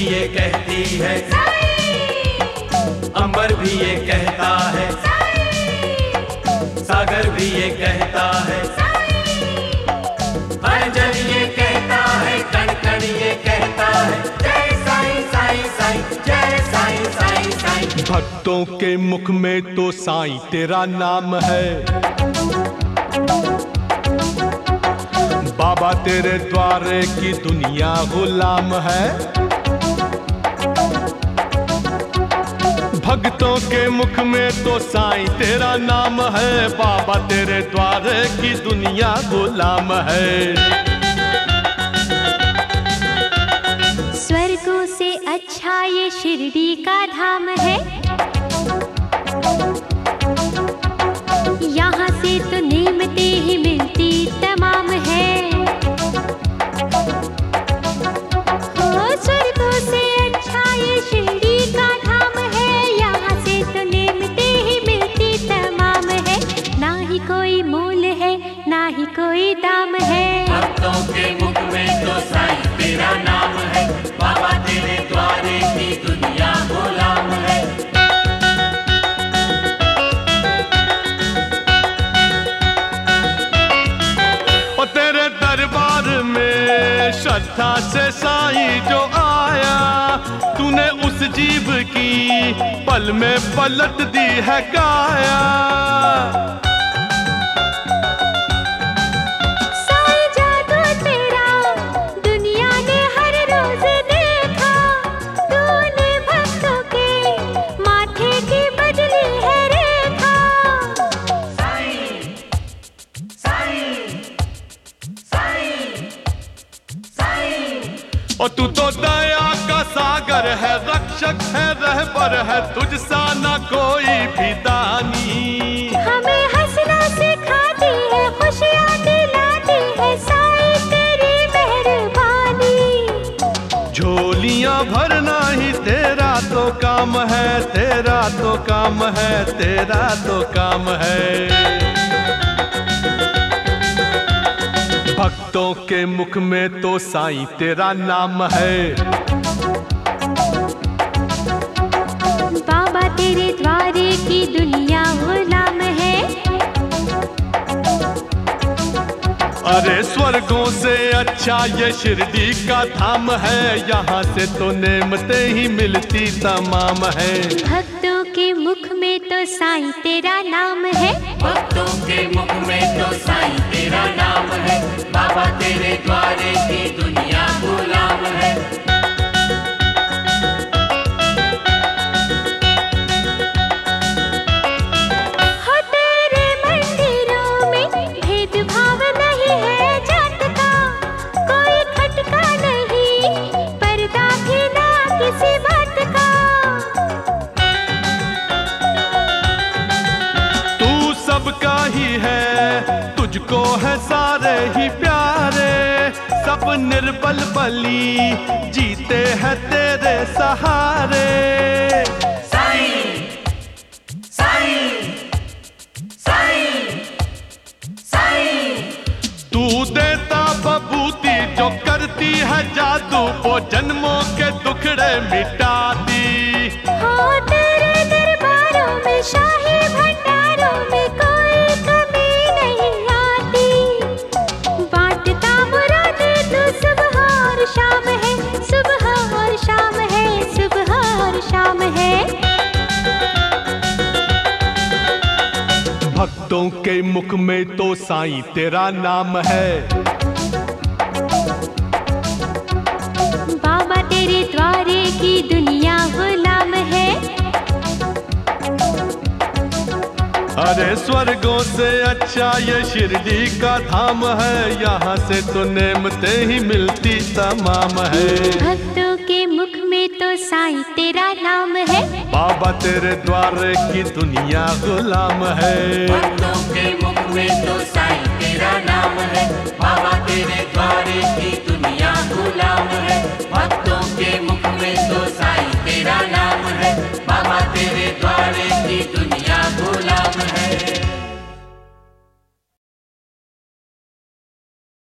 ये कहती है, अंबर भी ये कहता है, सागर भी ये कहता है, हर जन ये कहता है, कण कण ये कहता है, जय साईं साईं साईं, जय साईं साईं साईं। भक्तों के मुख में तो साईं तेरा नाम है, बाबा तेरे द्वारे की दुनिया गुलाम है। भक्तों के मुख में तो साईं तेरा नाम है, बाबा तेरे द्वारे की दुनिया गुलाम है। स्वर्गों से अच्छा ये शिरडी का धाम है, यहाँ से तो नेमतें ही मिलती तमाम है। स्वर्गों से अच्छा ये शिरडी का धाम है, यहाँ से तो नेमतें ही मिलती तमाम है। ना ही कोई मूल है, ना ही कोई दाम है। भक्तों के मुख में तो साईं तेरा नाम है, बाबा तेरे द्वारे की दुनिया गुलाम है। और तेरे दरबार में श्रद्धा से साईं जो आया, तूने उस जीव की पल में पलट दी है काया। साईं जादू तेरा दुनिया ने हर रोज देखा, तूने भक्तों के माथे की बदली है रेखा। साईं साईं साईं साईं। और तू तो दया का सागर है, रक्षक है, रहबर है, तुझ सा ना कोई भी दानी। हमें हंसना सिखाती है, खुशियाँ दिलाती है, साईं तेरी मेहरबानी। झोलियां भरना ही तेरा तो काम है, तेरा तो काम है, तेरा तो काम है। भक्तों के मुख में तो साईं तेरा नाम है, बाबा तेरे द्वारे की दुनिया गुलाम है। अरे स्वर्गों से अच्छा ये शिरडी का धाम है, यहाँ से तो नेमतें ही मिलती तमाम है। भक्तों के मुख में तो साईं तेरा नाम है, भक्तों के मुख में तो साईं तेरा नाम है, बाबा तेरे द्वारे की दुनिया गुलाम है। हो तेरे मंदिरों में भेदभाव नहीं है जात का, कोई खटका नहीं, पर्दा भी ना किसी बात का। तू सबका ही है, तुझको है सारे ही प्यारे, सब निर्बल बली जीते हैं तेरे सहारे। साईं साईं साईं साईं। तू देता बबूती जो करती है जादू, वो जन्मों के दुखड़े मिटाती। हो तेरे दरबारों में, शाही भंडारों में कोई कमी नहीं आती। बांटता मुराद तू सुबह और शाम है, सुबह और शाम है, सुबह और शाम है। भक्तों के मुख में तो साईं तेरा नाम है, बाबा तेरे द्वारे की दुनिया गुलाम है। अरे स्वर्गों से अच्छा ये शिरडी का धाम है, यहाँ से तो नेमतें ही मिलती तमाम है। भक्तों के मुख में तो साईं तेरा नाम है, बाबा तेरे द्वारे की दुनिया गुलाम है। भक्तों के मुख में तो साईं तेरा नाम है, बाबा तेरे द्वारे की